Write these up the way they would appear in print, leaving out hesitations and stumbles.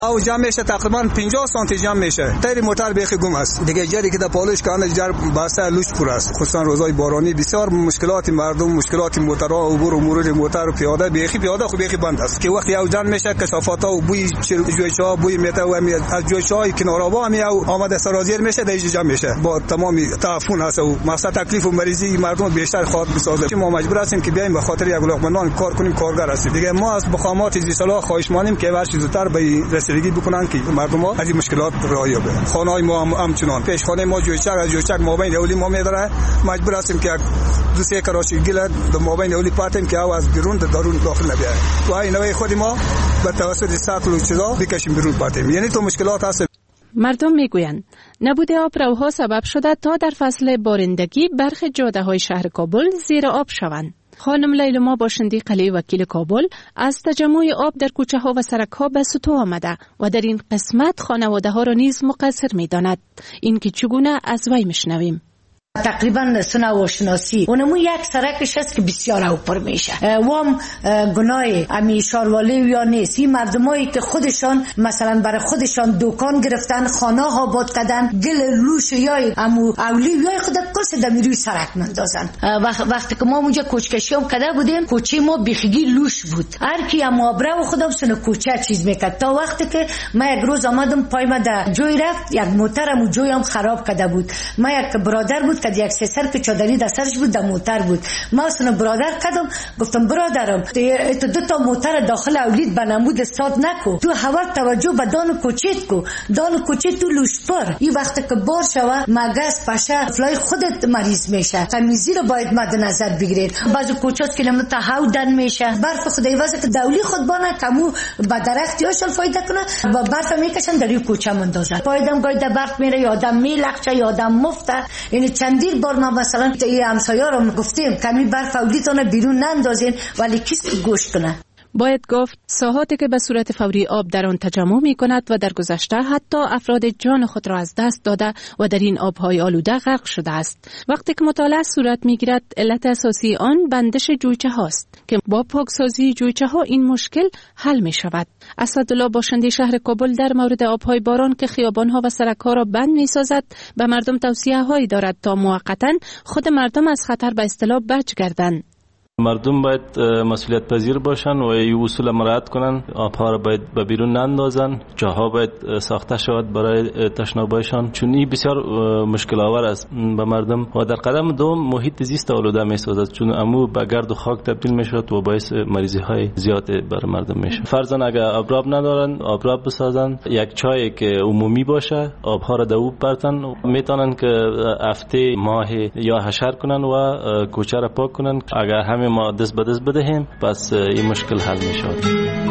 او جمع میشه تقریبا 50 سانتی جمع میشه. تیر موتور بیخی گم است دیگه. جری که در پالش کنه جر بسته لوش پر است. خصوصا روزای بارانی بسیار مشکلات مردم، مشکلات موتورها، عبور و مرور موتور و پیاده پیاده خوب بیخی بند است که وقتی او جمع میشه کثافات و بوی جویچا بوی میته و از جویچای کنارابا هم او آمده سرازیر میشه در جمع میشه با تمام تعفن است و مثلا تکلیف و مریضی مردم بیشتر خاط بسازه. ما مجبور هستیم که بیایم به خاطر یک علاقمندان کار کنیم، کارگر هستیم دیگه. ما از بخامات زیصلاح خواهش می‌کنیم که هر چیز زودتر به رسیدگی بکنن که مردم ها از این مشکلات راه یابند. خانه‌های ما همچنان پیش خانه ما جویچک مابین اولی ما میداره، مجبور هستیم که دو سه کراشی گل در مابین اولی پاتیم که او از بیرون درون داخل نبیاد. تو این نوع خود ما به توسط سطل و چیزا بکشیم بیرون پاتیم. یعنی تو مشکلات هست. مردم میگویند نبود آبروها سبب شده تا در فصل بارندگی برخی جاده‌های شهر کابل زیر آب شوند. خانم لیلما باشندی قلیه وکیل کابل از تجمع آب در کوچه ها و سرک ها به سطوح آمده و در این قسمت خانواده ها را نیز مقصر می داند. این که چگونه از وی میشنویم. تقریبا سنا و شناسی اونمو یک سرکش هست که بسیار اوپر میشه وام گناه امی شاروالی یا نیست. این مردمایی که خودشان مثلا برای خودشان دکان گرفتن، خانه ها آباد کردن، گل لوش یا امو اولی یا خود کس دمیروی سرک مندازن. وقتی که ما اونجا کوچکشی هم کده بودیم کوچه ما بیخیگی لوش بود. هر کی امو ابرو خودم سن کوچه چیز میکرد تا وقتی که ما یک روز آمدم پای ما در جوی رفت یک موترم و جوی هم خراب کده بود. ما یک برادر بود که یک سر که چادری در سرش بود در موتر بود. ما اصلا برادر کدم گفتم برادرم تو دو تا موتر داخل اولید بنمود استاد نکو، تو هوا توجه به دان کوچیت کو، دان کوچیت تو لوشپر. این وقت که بار شوه مگس پشه فلای خودت مریض میشه. تمیزی رو باید مد نظر بگیرید. بعضی کوچاست کیلومتر هاو دن میشه. برف خدای واسه که دولی خود بانه کمو با درختیاشون فایده کنه با برف میکشن در این کوچه مندازن. فایدم گاید برف میره یادم میلخشه یادم مفته. یعنی چندین بار ما مثلا این همسایه رو گفتیم کمی برف اولیتون بیرون نندازین ولی کسی گوش کنه. باید گفت ساحاتی که به صورت فوری آب در آن تجمع می کند و در گذشته حتی افراد جان خود را از دست داده و در این آبهای آلوده غرق شده است. وقتی که مطالعه صورت می گیرد علت اساسی آن بندش جویچه هاست که با پاکسازی جویچه ها این مشکل حل می شود. اسدالله باشنده شهر کابل در مورد آبهای باران که خیابان ها و سرک ها را بند می سازد به مردم توصیه هایی دارد تا موقتا خود مردم از خطر به اصطلاح بچ گردند. مردم باید مسئولیت پذیر باشن و این اصول مراعات کنن. آبها را باید به بیرون نندازن. جاها باید ساخته شود برای تشنابایشان، چون این بسیار مشکل آور است به مردم. و در قدم دوم محیط زیست آلوده می سازد، چون امو به گرد و خاک تبدیل می شود و باعث مریضی های زیاد بر مردم می شود. فرضاً اگر آبراب ندارن آبراب بسازن، یک چای که عمومی باشه، آبها را دو برتن، میتونن که هفته ماه یا حشر کنن و کوچه را پاک کنن. اگر همه ما دست به دست بدهیم پس این مشکل حل می شود.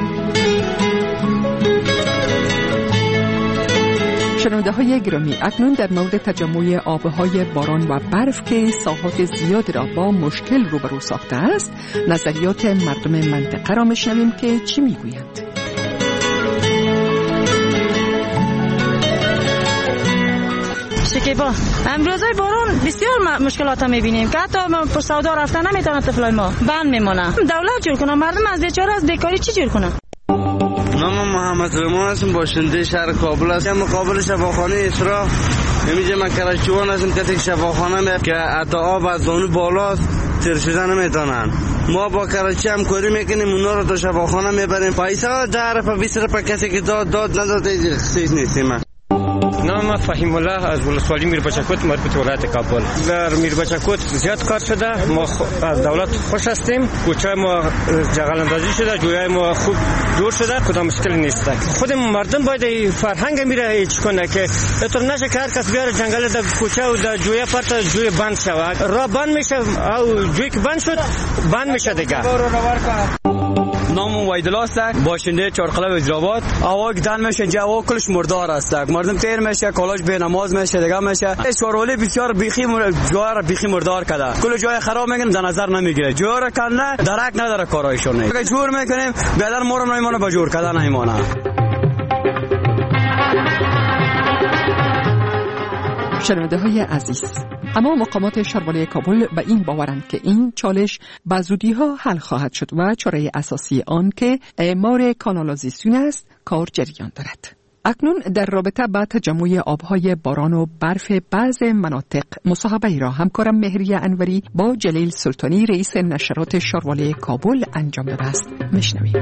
شنونده های گرامی، اکنون در مورد تجمع آبهای باران و برف که ساحات زیادی را با مشکل روبرو ساخته است نظریات مردم منطقه را میشنویم که چی میگویند. شکیبا امروزای باران بسیار مشکلات میبینیم که حتی پر سودا رفتن نمیتونه طفلای ما بند میمونه. دولت جور کنه، مردم از بیچاره از بیکاری چی جور کنه؟ نام محمد رمان هستم، باشنده شهر کابل هستم. مقابل شفاخانه اسرا اینجا من کراچیوان هستم که شفاخانه که حتی آب از زانو بالاست تر شدن نمیتونن. ما با کراچی هم کاری میکنیم، اونا رو تا شفاخانه میبریم. پیسه 10 رفع 20 رفع کسی که داد نداده خصیص نیستیم. نام فهیم الله از ولسوالی میربچکوت مربوط به ولایت کابل. در میربچکوت زیاد کار شده. ما از دولت خوش هستیم. کوچه ما جغل اندازی شده، جویای ما خوب دور شده، کدام مشکل نیست. خود مردم باید فرهنگ میره چی کنه که اینطور نشه که هر کس بیاره جنگل در کوچه و در جویا پرت جوی بند شود. راه بند میشه او جوی که بند شد بند میشه دیگه. نام ویدل است، باشنده چهارقلب وزیرآباد. هوا گدن میشه، جو کلش مردار است. مردم تیر میشه، کالاش به نماز میشه، دیگه میشه. شورولی بسیار بیخی جوار را بیخی مردار کرده. کل جای خراب میکنیم در نظر نمیگیره. جوار کنه درک نداره کارایشون. اگه جور میکنیم بیادر مورم نمیمونه با جور کردن نمیمونه. شنونده های عزیز، اما مقامات شهروالی کابل به این باورند که این چالش به زودی ها حل خواهد شد و چاره اساسی آن که اعمار کانالازیسیون است کار جریان دارد. اکنون در رابطه با تجمع آبهای باران و برف بعض مناطق مصاحبه را همکارم مهریه انوری با جلیل سلطانی رئیس نشرات شارواله کابل انجام داده است. میشنویم.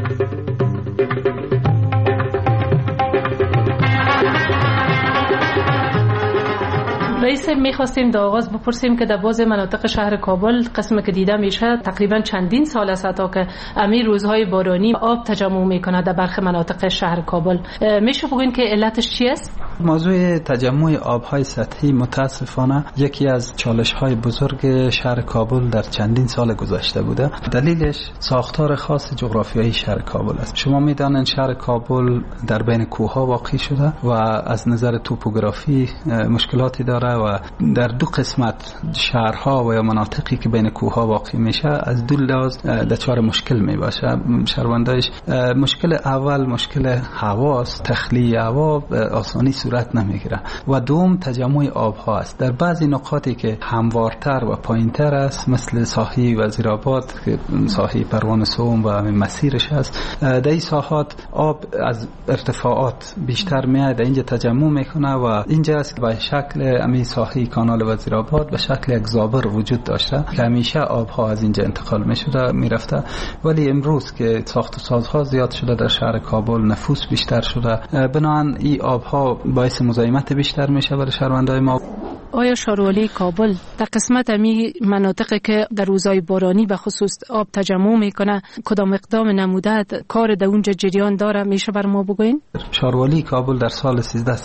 رئیس میخواستیم در آغاز بپرسیم که در بعض مناطق شهر کابل قسم که دیده میشه تقریبا چندین سال است تا که امیر روزهای بارانی آب تجمع میکنه در برخی مناطق شهر کابل. میشه بگوین که علتش چی است؟ موضوع تجمع آبهای سطحی متاسفانه یکی از چالش‌های بزرگ شهر کابل در چندین سال گذشته بوده. دلیلش ساختار خاص جغرافیایی شهر کابل است. شما میدانید شهر کابل در بین کوه‌ها واقع شده و از نظر توپوگرافی مشکلاتی داره و در دو قسمت شهرها و یا مناطقی که بین کوه‌ها واقع میشه از دو لحاظ دچار مشکل میباشه. شهروندایش مشکل اول مشکل هواست، تخلیه هوا آسانی صورت نمیگیره و دوم تجمع آبها است. در بعضی نقاطی که هموارتر و پایینتر است مثل ساحه وزیرآباد که ساحه پروان سوم و مسیرش است، در این ساحات آب از ارتفاعات بیشتر میاد اینجا تجمع میکنه و اینجا است که به شکل امی ساحه کانال وزیرآباد به شکل یک زابر وجود داشته که همیشه آبها از اینجا انتقال میشده میرفته، ولی امروز که ساخت و سازها زیاد شده در شهر کابل، نفوس بیشتر شده، بنابراین این آبها باعث مزاحمت بیشتر میشه برای شهروندای ما. آیا شاروالی کابل در قسمت امی مناطقی که در روزهای بارانی به خصوص آب تجمع میکنه کدام اقدام نموده کار در اونجا جریان داره؟ میشه بر ما بگوین؟ شاروالی کابل در سال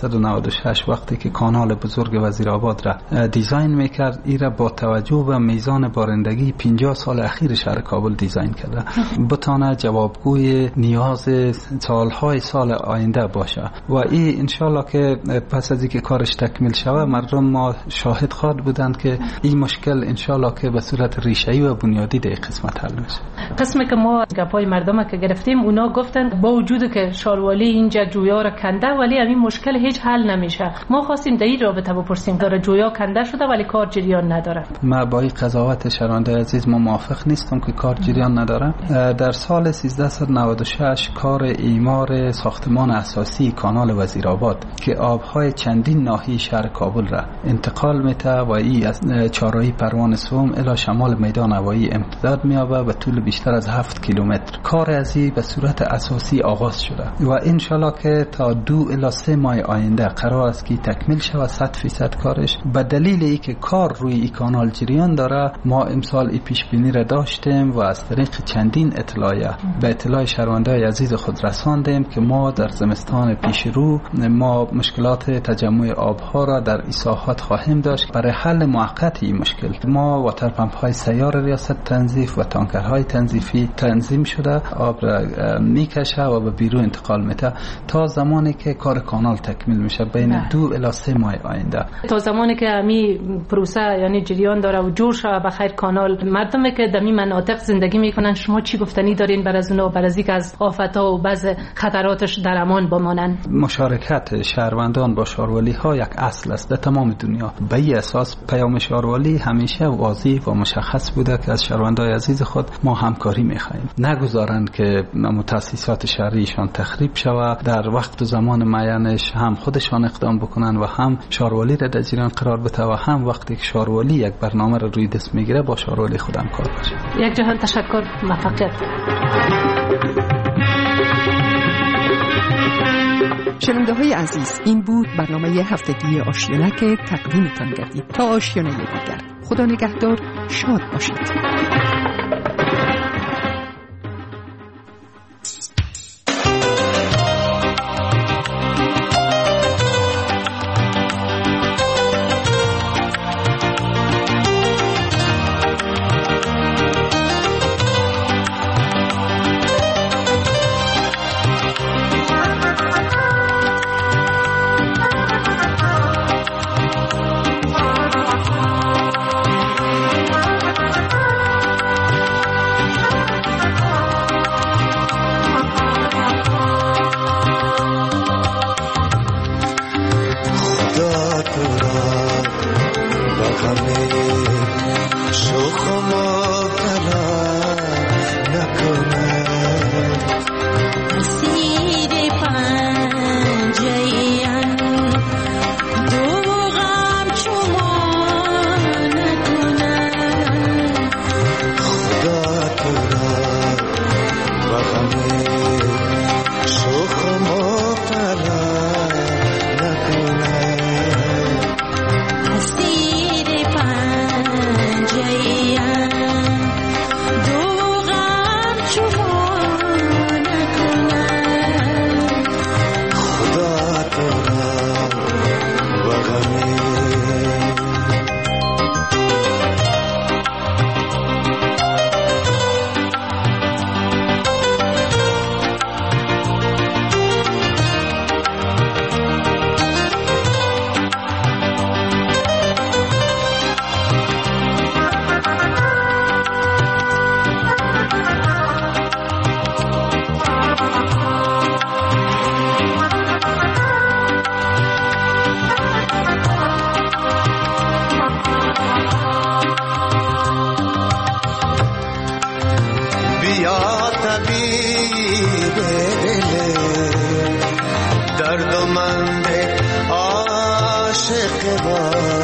1396 وقتی که کانال بزرگ وزیرآباد را دیزاین میکرد، این را با توجه به میزان بارندگی 50 سال اخیر شهر کابل دیزاین کرده بتانه جوابگوی نیاز سالهای سال آینده باشه و این انشالله که پس از اینکه کارش تکمیل شود مردم ما شاهد خواهد بودند که این مشکل انشالله که به صورت ریشه‌ای و بنیادی در قسمت حل میشه. قسمی که ما گپای مردم که گرفتیم اونا گفتن با وجود که شاروالی اینجا جویا را کنده ولی همین مشکل هیچ حل نمیشه. ما خواستیم در این رابطه بپرسیم داره جویا کنده شده ولی کار جریان نداره. ما با این قضاوت شنونده عزیز ما موافق نیستم که کار جریان نداره. در سال 1396 کار اعمار ساختمان اساسی کانال وزیرآباد که آبهای چندین ناحیه شهر کابل را انتقال میده و این از چهارراهی پروان سوم الی شمال میدان هوایی امتداد می‌یابد و طول بیشتر از 7 کیلومتر. کار از این به صورت اساسی آغاز شده و انشالله که تا 2 الی 3 ماه آینده قرار است که تکمیل شود 100% کارش. به دلیل اینکه کار روی این کانال جریان داره ما امسال این پیش بینی را داشتیم و از طریق چندین اطلاعیه به اطلاع شهروندای عزیز خود رساندیم که ما در زمستان پیش رو ما مشکلات تجمع آبها را در ساحات خواهیم داشت. برای حل موقت این مشکل ما واتر پمپ های سیار ریاست تنظیف و تانکرهای تنظیفی تنظیم شده آب را میکشه و به بیرون انتقال میده تا زمانی که کار کانال تکمیل میشه بین 2 الی 3 ماه آینده. تا زمانی که امی پروسه یعنی جریان داره و جور شده بخیر کانال، مردمی که در این مناطق زندگی میکنن شما چی گفتنی دارین بر از اونا بر از اینکه از آفت‌ها و بعض خطراتش در امان بمانن؟ مشارکت شهروندان با شاروالی ها یک اصل است در تمام دنیا. به این اساس پیام شاروالی همیشه واضح و مشخص بوده که از شهروندای عزیز خود ما همکاری می‌خواهیم. نگذارند که مؤسسات شهریشان تخریب شود، در وقت و زمان معینش هم خودشان اقدام بکنن و هم شاروالی را در جریان قرار بده و هم وقتی که شاروالی یک برنامه را روی دست میگیره با شاروالی خود همکار باشه. یک جهان تشکر، موفقیت. شنونده های عزیز، این بود برنامه هفتگی آشیانه که تقدیمتان گردید. تا آشیانه دیگر، خدا نگهدار، شاد باشید. دردمند عاشق با